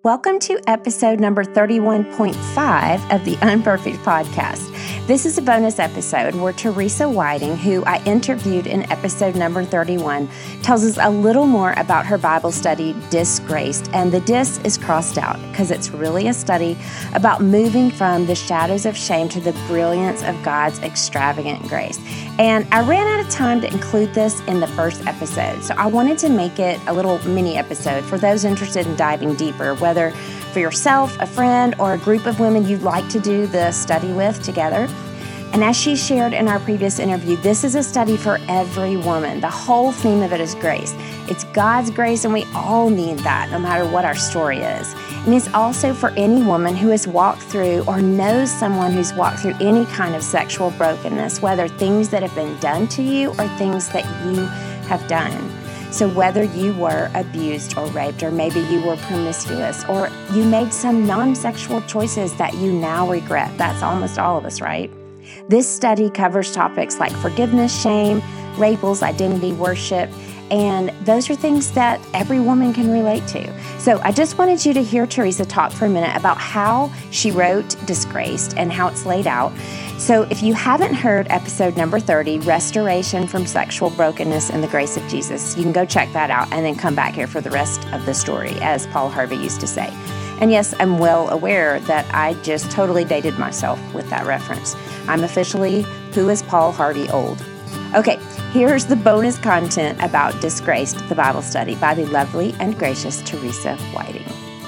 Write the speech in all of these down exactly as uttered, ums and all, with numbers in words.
Welcome to episode number thirty-one point five of the Unperfect Podcast. This is a bonus episode where Teresa Whiting, who I interviewed in episode number thirty-one, tells us a little more about her Bible study, Disgraced. And the dis is crossed out because it's really a study about moving from the shadows of shame to the brilliance of God's extravagant grace. And I ran out of time to include this in the first episode, so I wanted to make it a little mini episode for those interested in diving deeper, whether for yourself, a friend, or a group of women you'd like to do the study with together. And as she shared in our previous interview, this is a study for every woman. The whole theme of it is grace. It's God's grace, and we all need that, no matter what our story is. And it's also for any woman who has walked through or knows someone who's walked through any kind of sexual brokenness, whether things that have been done to you or things that you have done. So whether you were abused or raped, or maybe you were promiscuous, or you made some non-sexual choices that you now regret, that's almost all of us, right? This study covers topics like forgiveness, shame, labels, identity, worship, and those are things that every woman can relate to. So I just wanted you to hear Teresa talk for a minute about how she wrote Disgraced and how it's laid out. So if you haven't heard episode number thirty, Restoration from Sexual Brokenness and the Grace of Jesus, you can go check that out and then come back here for the rest of the story, as Paul Harvey used to say. And yes, I'm well aware that I just totally dated myself with that reference. I'm officially Who is Paul Harvey old. Okay, here's the bonus content about Disgraced, the Bible study by the lovely and gracious Teresa Whiting.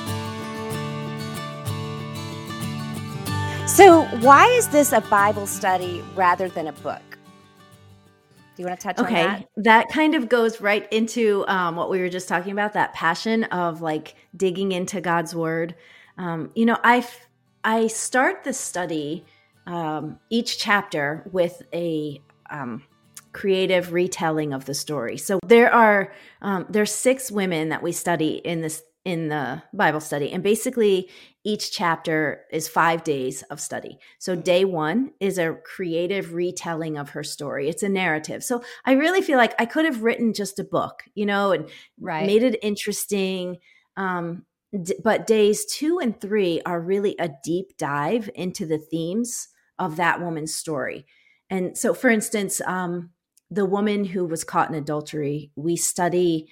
So why is this a Bible study rather than a book? Do you want to touch okay, on that? Okay, that kind of goes right into um, what we were just talking about, that passion of like digging into God's word. Um, you know, I I start the study, um, each chapter with a um, creative retelling of the story. So there are um, there's six women that we study in this in the Bible study. And basically each chapter is five days of study. So day one is a creative retelling of her story. It's a narrative. So I really feel like I could have written just a book, you know, and Right. made it interesting. Um, d- but days two and three are really a deep dive into the themes of that woman's story. And so, for instance, um, the woman who was caught in adultery, we study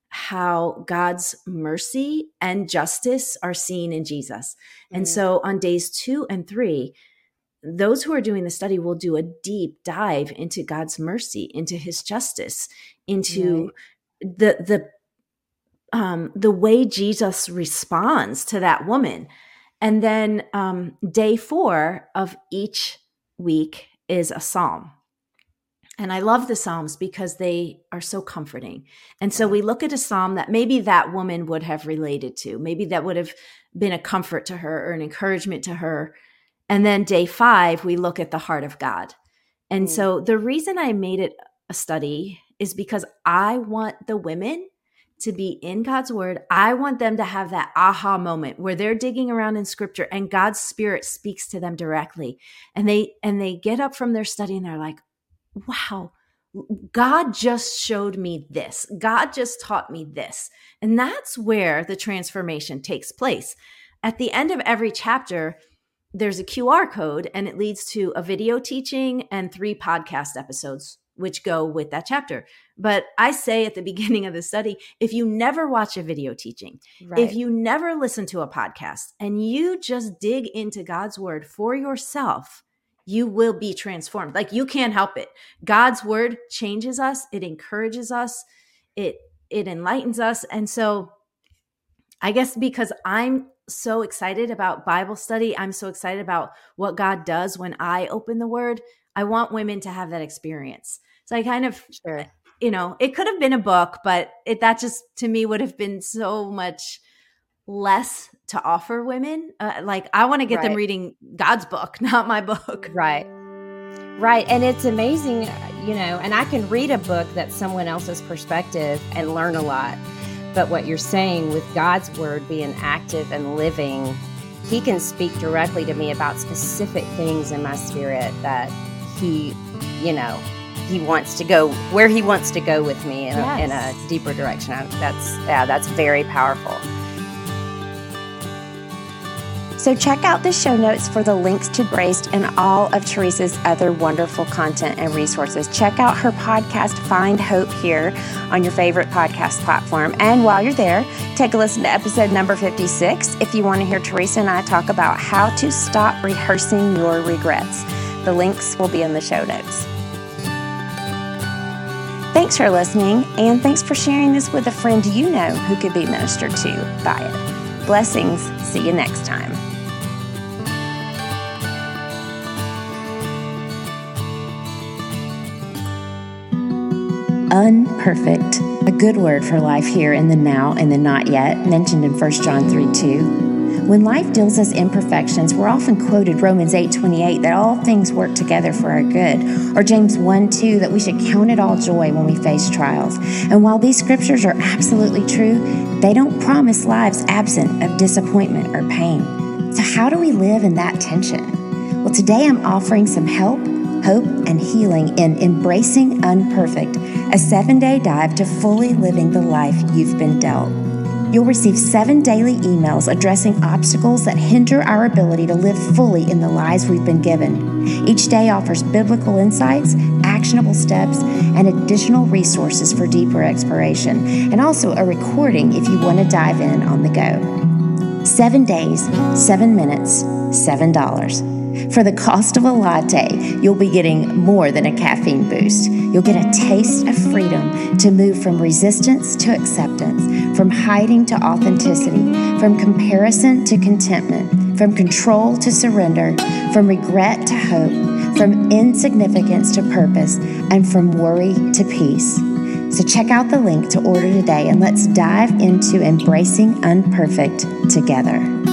how God's mercy and justice are seen in Jesus. And Mm. so on days two and three, those who are doing the study will do a deep dive into God's mercy, into his justice, into right. the the um, the way Jesus responds to that woman. And then um, day four of each week is a psalm. And I love the Psalms because they are so comforting. And so we look at a Psalm that maybe that woman would have related to. Maybe that would have been a comfort to her or an encouragement to her. And then day five, we look at the heart of God. And mm. so the reason I made it a study is because I want the women to be in God's word. I want them to have that aha moment where they're digging around in scripture and God's spirit speaks to them directly. And they and they get up from their study and they're like, wow, God just showed me this. God just taught me this. And that's where the transformation takes place. At the end of every chapter, there's a Q R code and it leads to a video teaching and three podcast episodes, which go with that chapter. But I say at the beginning of the study, if you never watch a video teaching, right. if you never listen to a podcast, and you just dig into God's word for yourself, you will be transformed. Like, you can't help it. God's word changes us. It encourages us. It, it enlightens us. And so I guess because I'm so excited about Bible study, I'm so excited about what God does when I open the word, I want women to have that experience. So I kind of, sure. you know, it could have been a book, but it, that just to me would have been so much less to offer women. Uh, like, I want to get right. them reading God's book, not my book. Right. Right. And it's amazing, you know, and I can read a book that's someone else's perspective and learn a lot. But what you're saying with God's word being active and living, he can speak directly to me about specific things in my spirit that he, you know, he wants to go where he wants to go with me in, yes. a, in a deeper direction. I, that's, yeah, that's very powerful. So check out the show notes for the links to Braced and all of Teresa's other wonderful content and resources. Check out her podcast, Find Hope Here, on your favorite podcast platform. And while you're there, take a listen to episode number fifty-six if you want to hear Teresa and I talk about how to stop rehearsing your regrets. The links will be in the show notes. Thanks for listening, and thanks for sharing this with a friend you know who could be ministered to by it. Blessings. See you next time. Unperfect, a good word for life here in the now and the not yet, mentioned in First John three two. When life deals us imperfections, we're often quoted Romans eight twenty-eight that all things work together for our good, or James one two that we should count it all joy when we face trials. And while these scriptures are absolutely true, they don't promise lives absent of disappointment or pain. So how do we live in that tension? Well, today I'm offering some help, hope, and healing in Embracing Unperfect, a seven-day dive to fully living the life you've been dealt. You'll receive seven daily emails addressing obstacles that hinder our ability to live fully in the lives we've been given. Each day offers biblical insights, actionable steps, and additional resources for deeper exploration, and also a recording if you want to dive in on the go. Seven days, seven minutes, seven dollars. For the cost of a latte, you'll be getting more than a caffeine boost. You'll get a taste of freedom to move from resistance to acceptance, from hiding to authenticity, from comparison to contentment, from control to surrender, from regret to hope, from insignificance to purpose, and from worry to peace. So check out the link to order today, and let's dive into Embracing Unperfect together.